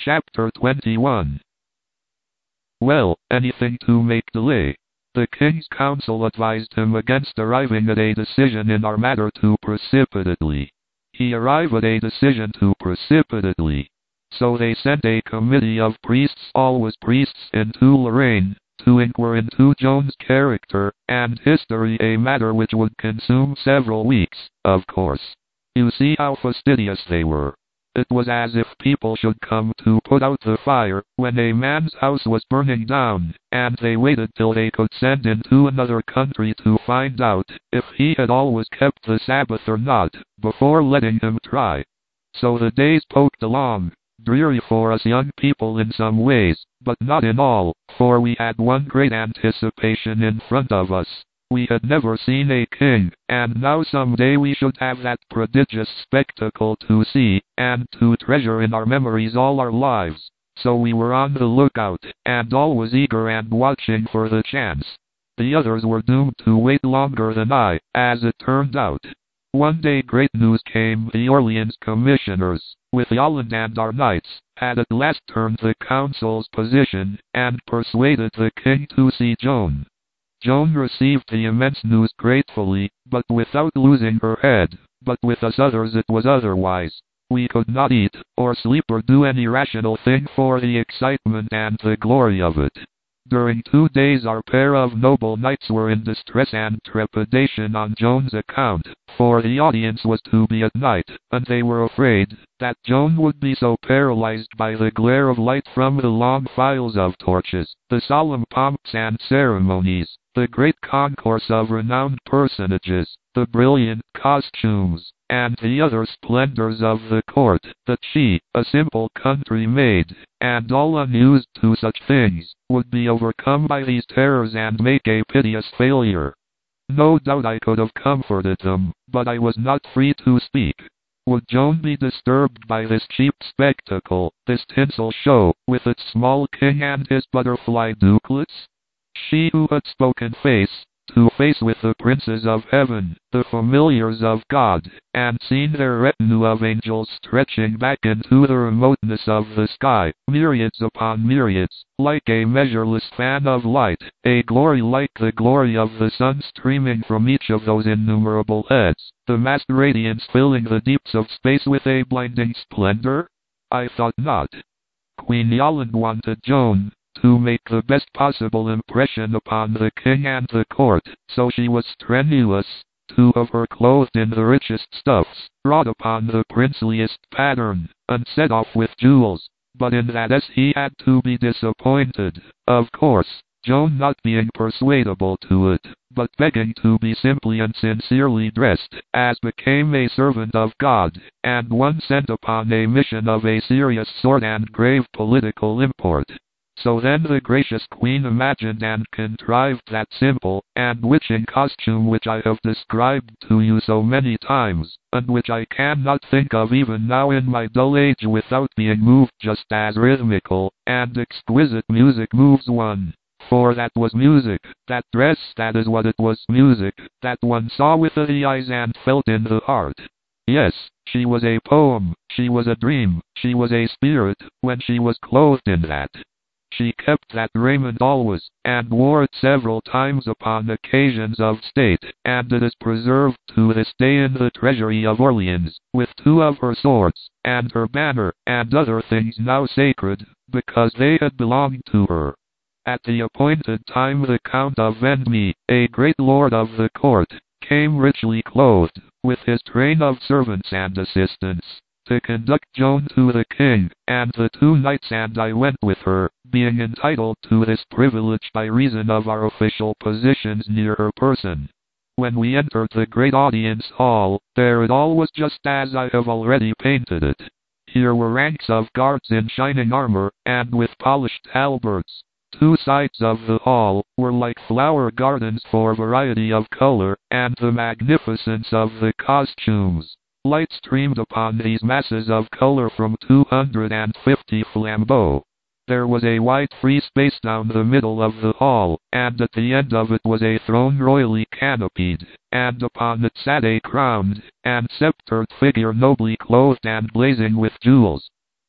Chapter 21. Well, anything to make delay. The king's council advised him against arriving at a decision in our matter too precipitately. He arrived at a decision too precipitately. So they sent a committee of priests, always priests, into Lorraine, to inquire into Joan's character and history, a matter which would consume several weeks, of course. You see how fastidious they were. It was as if people should come to put out the fire when a man's house was burning down, and they waited till they could send into another country to find out if he had always kept the Sabbath or not, before letting him try. So the days poked along, dreary for us young people in some ways, but not in all, for we had one great anticipation in front of us. We had never seen a king, and now some day we should have that prodigious spectacle to see, and to treasure in our memories all our lives. So we were on the lookout, and always eager and watching for the chance. The others were doomed to wait longer than I, as it turned out. One day great news came. The Orleans commissioners, with Yolland and our knights, had at last turned the council's position, and persuaded the king to see Joan. Joan received the immense news gratefully, but without losing her head. But with us others it was otherwise. We could not eat, or sleep, or do any rational thing for the excitement and the glory of it. During 2 days our pair of noble knights were in distress and trepidation on Joan's account, for the audience was to be at night, and they were afraid that Joan would be so paralyzed by the glare of light from the long files of torches, the solemn pomps and ceremonies, the great concourse of renowned personages, the brilliant costumes, and the other splendors of the court, that she, a simple country maid, and all unused to such things, would be overcome by these terrors and make a piteous failure. No doubt I could have comforted them, but I was not free to speak. Would Joan be disturbed by this cheap spectacle, this tinsel show, with its small king and his butterfly dukelets? She who had spoken face to face with the princes of heaven, the familiars of God, and seen their retinue of angels stretching back into the remoteness of the sky, myriads upon myriads, like a measureless fan of light, a glory like the glory of the sun streaming from each of those innumerable heads, the massed radiance filling the deeps of space with a blinding splendor? I thought not. Queen Yolande wanted Joan to make the best possible impression upon the king and the court, so she was strenuous to have her clothed in the richest stuffs, wrought upon the princeliest pattern, and set off with jewels, but in that he had to be disappointed, of course, Joan not being persuadable to it, but begging to be simply and sincerely dressed, as became a servant of God, and one sent upon a mission of a serious sort and grave political import. So then the gracious queen imagined and contrived that simple and witching costume which I have described to you so many times, and which I cannot think of even now in my dull age without being moved just as rhythmical and exquisite music moves one. For that was music, that dress, that is what it was, music, that one saw with the eyes and felt in the heart. Yes, she was a poem, she was a dream, she was a spirit, when she was clothed in that. She kept that raiment always, and wore it several times upon occasions of state, and it is preserved to this day in the treasury of Orleans, with 2 of her swords, and her banner, and other things now sacred, because they had belonged to her. At the appointed time the Count of Vendôme, a great lord of the court, came richly clothed, with his train of servants and assistants, to conduct Joan to the king, and the 2 knights and I went with her, being entitled to this privilege by reason of our official positions near her person. When we entered the great audience hall, there it all was just as I have already painted it. Here were ranks of guards in shining armor, and with polished halberds. 2 sides of the hall were like flower gardens for variety of color, and the magnificence of the costumes. Light streamed upon these masses of color from 250 flambeaux. There was a wide free space down the middle of the hall, and at the end of it was a throne royally canopied, and upon it sat a crowned and sceptered figure nobly clothed and blazing with jewels.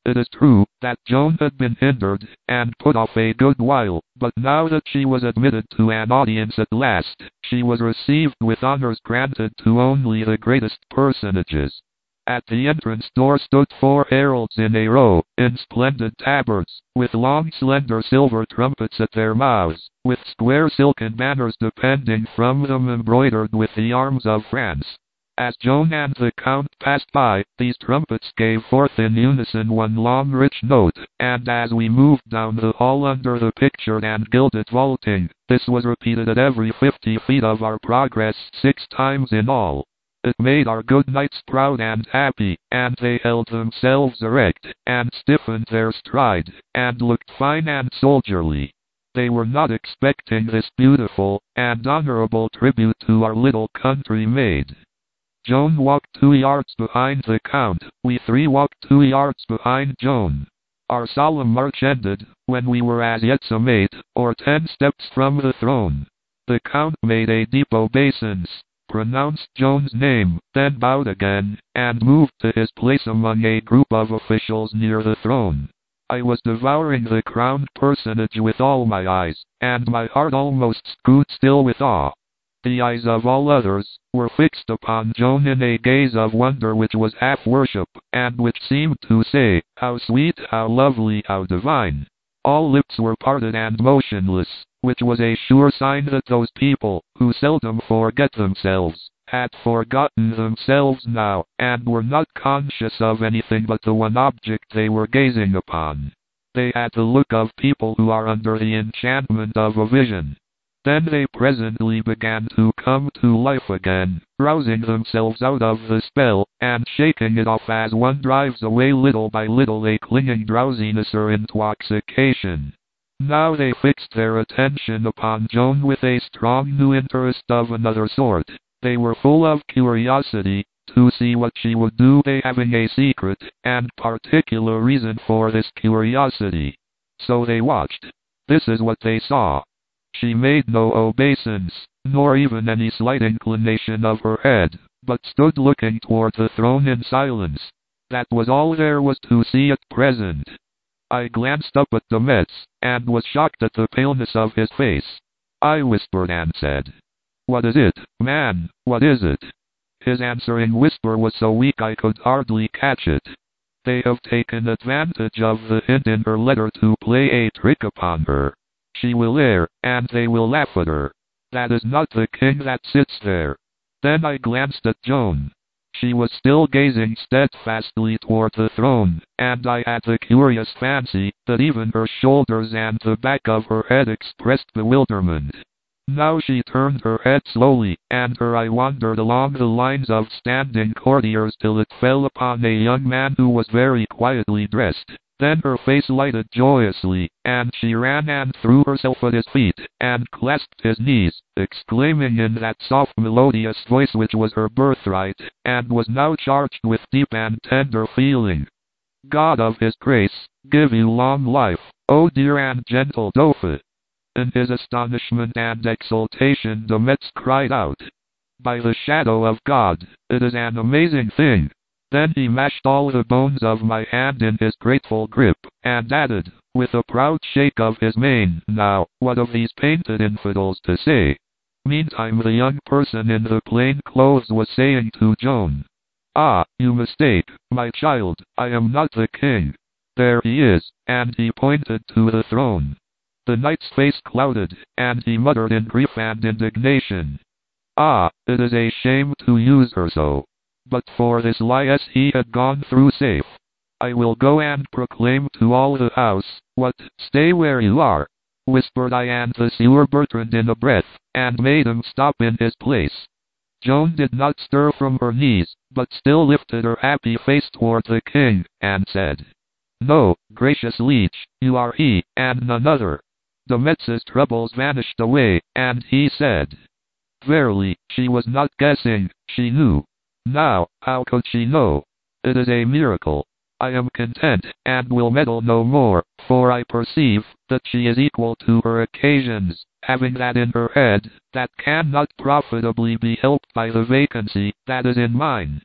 It is true that Joan had been hindered and put off a good while, but now that she was admitted to an audience at last, she was received with honors granted to only the greatest personages. At the entrance door stood 4 heralds in a row, in splendid tabards, with long slender silver trumpets at their mouths, with square silken banners depending from them embroidered with the arms of France. As Joan and the Count passed by, these trumpets gave forth in unison one long rich note, and as we moved down the hall under the pictured and gilded vaulting, this was repeated at every 50 feet of our progress 6 times in all. It made our good knights proud and happy, and they held themselves erect, and stiffened their stride, and looked fine and soldierly. They were not expecting this beautiful and honorable tribute to our little country maid. Joan walked 2 yards behind the Count, we 3 walked 2 yards behind Joan. Our solemn march ended, when we were as yet some 8 or 10 steps from the throne. The Count made a deep obeisance, pronounced Joan's name, then bowed again, and moved to his place among a group of officials near the throne. I was devouring the crowned personage with all my eyes, and my heart almost stood still with awe. The eyes of all others were fixed upon Joan in a gaze of wonder which was half worship, and which seemed to say, "How sweet, how lovely, how divine." All lips were parted and motionless, which was a sure sign that those people, who seldom forget themselves, had forgotten themselves now, and were not conscious of anything but the one object they were gazing upon. They had the look of people who are under the enchantment of a vision. Then they presently began to come to life again, rousing themselves out of the spell, and shaking it off as one drives away little by little a clinging drowsiness or intoxication. Now they fixed their attention upon Joan with a strong new interest of another sort. They were full of curiosity to see what she would do, they having a secret and particular reason for this curiosity. So they watched. This is what they saw. She made no obeisance, nor even any slight inclination of her head, but stood looking toward the throne in silence. That was all there was to see at present. I glanced up at de Metz, and was shocked at the paleness of his face. I whispered and said, "What is it, man, what is it?" His answering whisper was so weak I could hardly catch it. "They have taken advantage of the hint in her letter to play a trick upon her. She will err, and they will laugh at her. That is not the king that sits there." Then I glanced at Joan. She was still gazing steadfastly toward the throne, and I had the curious fancy that even her shoulders and the back of her head expressed bewilderment. Now she turned her head slowly, and her eye wandered along the lines of standing courtiers till it fell upon a young man who was very quietly dressed. Then her face lighted joyously, and she ran and threw herself at his feet, and clasped his knees, exclaiming in that soft melodious voice which was her birthright, and was now charged with deep and tender feeling, "God of his grace, give you long life, O dear and gentle Dauphin." In his astonishment and exultation de Metz cried out, "By the shadow of God, it is an amazing thing." Then he mashed all the bones of my hand in his grateful grip, and added, with a proud shake of his mane, "Now, what of these painted infidels to say?" Meantime the young person in the plain clothes was saying to Joan, "Ah, you mistake, my child, I am not the king. There he is," and he pointed to the throne. The knight's face clouded, and he muttered in grief and indignation, "Ah, it is a shame to use her so. But for this liess he had gone through safe. I will go and proclaim to all the house, what—" "Stay where you are," whispered I and the Sieur Bertrand in a breath, and made him stop in his place. Joan did not stir from her knees, but still lifted her happy face toward the king, and said, "No, gracious leech, you are he, and none other." De Metz's troubles vanished away, and he said, "Verily, she was not guessing, she knew. Now, how could she know? It is a miracle. I am content, and will meddle no more, for I perceive that she is equal to her occasions, having that in her head that cannot profitably be helped by the vacancy that is in mine."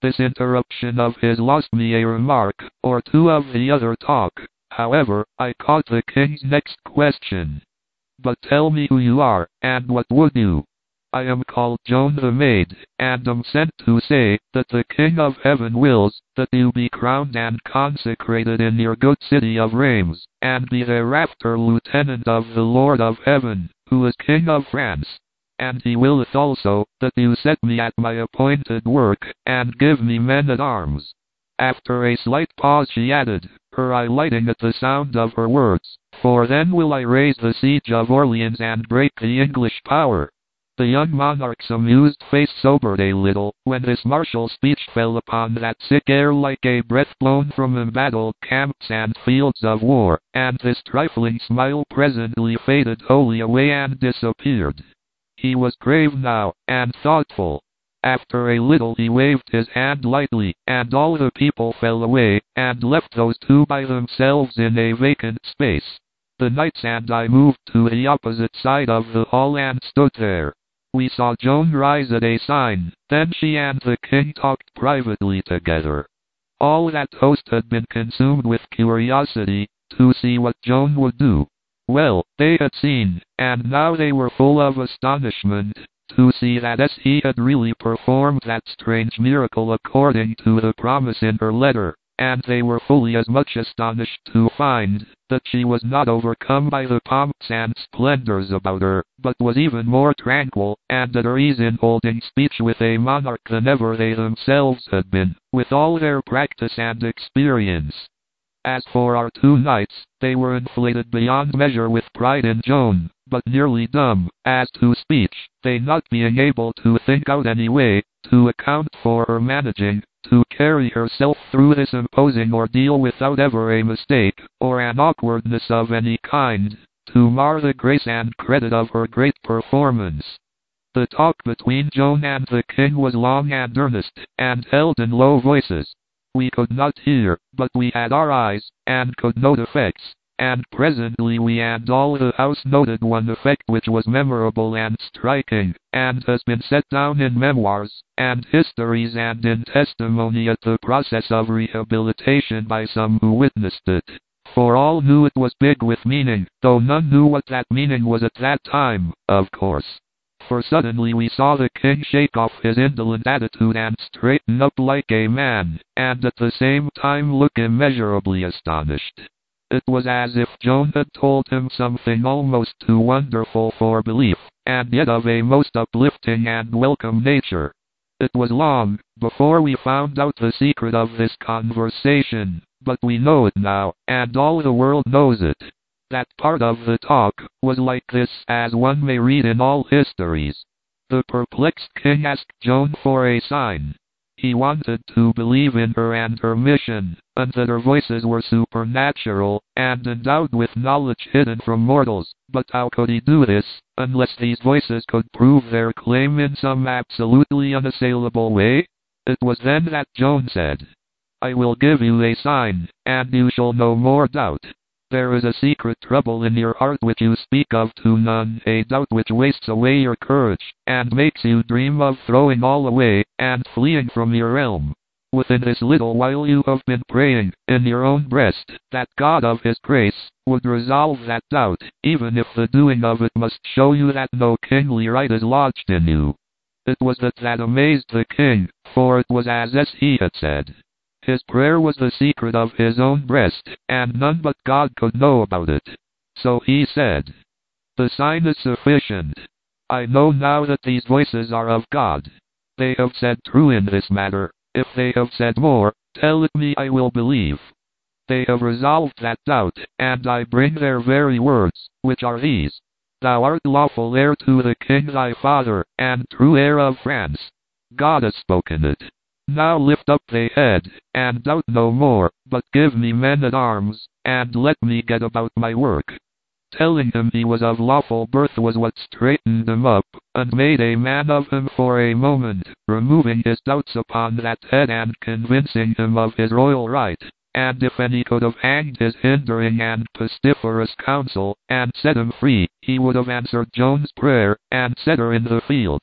This interruption of his lost me a remark or two of the other talk. However, I caught the king's next question. But tell me who you are, and what would you? I am called Joan the Maid, and am sent to say that the King of Heaven wills that you be crowned and consecrated in your good city of Reims, and be thereafter lieutenant of the Lord of Heaven, who is King of France. And he willeth also that you set me at my appointed work, and give me men at arms. After a slight pause she added, her eye lighting at the sound of her words, for then will I raise the siege of Orleans and break the English power. The young monarch's amused face sobered a little, when this martial speech fell upon that sick air like a breath blown from embattled camps and fields of war, and this trifling smile presently faded wholly away and disappeared. He was grave now, and thoughtful. After a little he waved his hand lightly, and all the people fell away, and left those two by themselves in a vacant space. The knights and I moved to the opposite side of the hall and stood there. We saw Joan rise at a sign, then she and the king talked privately together. All that host had been consumed with curiosity, to see what Joan would do. Well, they had seen, and now they were full of astonishment, to see that as he had really performed that strange miracle according to the promise in her letter, and they were fully as much astonished to find that she was not overcome by the pomps and splendors about her, but was even more tranquil, and at her ease in holding speech with a monarch than ever they themselves had been, with all their practice and experience. As for our two knights, they were inflated beyond measure with pride in Joan, but nearly dumb, as to speech, they not being able to think out any way, to account for her managing, to carry herself through this imposing ordeal without ever a mistake, or an awkwardness of any kind, to mar the grace and credit of her great performance. The talk between Joan and the king was long and earnest, and held in low voices. We could not hear, but we had our eyes, and could note effects, and presently we and all the house noted one effect which was memorable and striking, and has been set down in memoirs, and histories and in testimony at the process of rehabilitation by some who witnessed it. For all knew it was big with meaning, though none knew what that meaning was at that time, of course. For suddenly we saw the king shake off his indolent attitude and straighten up like a man, and at the same time look immeasurably astonished. It was as if Joan had told him something almost too wonderful for belief, and yet of a most uplifting and welcome nature. It was long before we found out the secret of this conversation, but we know it now, and all the world knows it. That part of the talk was like this, as one may read in all histories. The perplexed king asked Joan for a sign. He wanted to believe in her and her mission, and that her voices were supernatural, and endowed with knowledge hidden from mortals. But how could he do this, unless these voices could prove their claim in some absolutely unassailable way? It was then that Joan said, "I will give you a sign, and you shall no more doubt. There is a secret trouble in your heart which you speak of to none, a doubt which wastes away your courage, and makes you dream of throwing all away, and fleeing from your realm. Within this little while you have been praying, in your own breast, that God of His grace would resolve that doubt, even if the doing of it must show you that no kingly right is lodged in you." It was that amazed the king, for it was as he had said. His prayer was the secret of his own breast, and none but God could know about it. So he said, "The sign is sufficient. I know now that these voices are of God. They have said true in this matter. If they have said more, tell it me, I will believe. They have resolved that doubt, and I bring their very words, which are these. Thou art lawful heir to the king thy father, and true heir of France. God has spoken it. Now lift up thy head, and doubt no more, but give me men at arms, and let me get about my work." Telling him he was of lawful birth was what straightened him up, and made a man of him for a moment, removing his doubts upon that head and convincing him of his royal right. And if any could have hanged his hindering and pestiferous counsel, and set him free, he would have answered Joan's prayer, and set her in the field.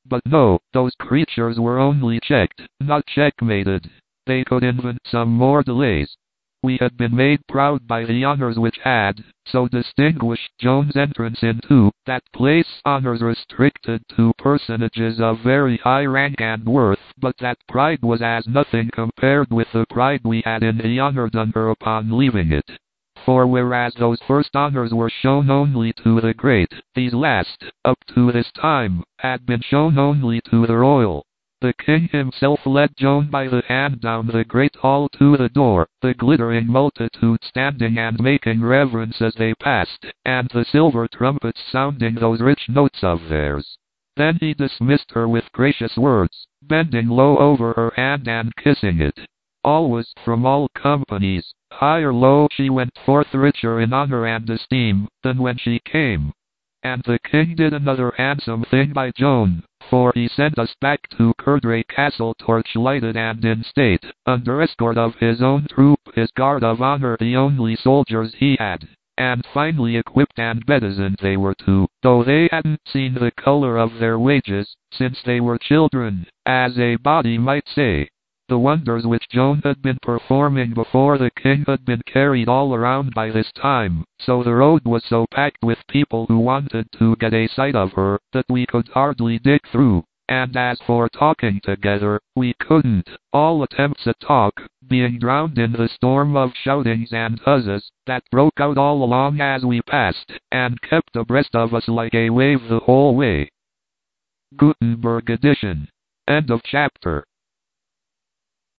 But no, those creatures were only checked, not checkmated. They could invent some more delays. We had been made proud by the honors which had so distinguished Joan's entrance into that place, honors restricted to personages of very high rank and worth, but that pride was as nothing compared with the pride we had in the honor done her upon leaving it. For whereas those first honors were shown only to the great, these last, up to this time, had been shown only to the royal. The king himself led Joan by the hand down the great hall to the door, the glittering multitude standing and making reverence as they passed, and the silver trumpets sounding those rich notes of theirs. Then he dismissed her with gracious words, bending low over her hand and kissing it. Always, from all companies, high or low, she went forth richer in honor and esteem than when she came. And the king did another handsome thing by Joan, for he sent us back to Courdray Castle torch-lighted and in state, under escort of his own troop, his guard of honor, the only soldiers he had, and finely equipped and bedizened they were too, though they hadn't seen the color of their wages, since they were children, as a body might say. The wonders which Joan had been performing before the king had been carried all around by this time, so the road was so packed with people who wanted to get a sight of her, that we could hardly dig through, and as for talking together, we couldn't, all attempts at talk being drowned in the storm of shoutings and huzzas that broke out all along as we passed, and kept abreast of us like a wave the whole way. Gutenberg edition. End of chapter.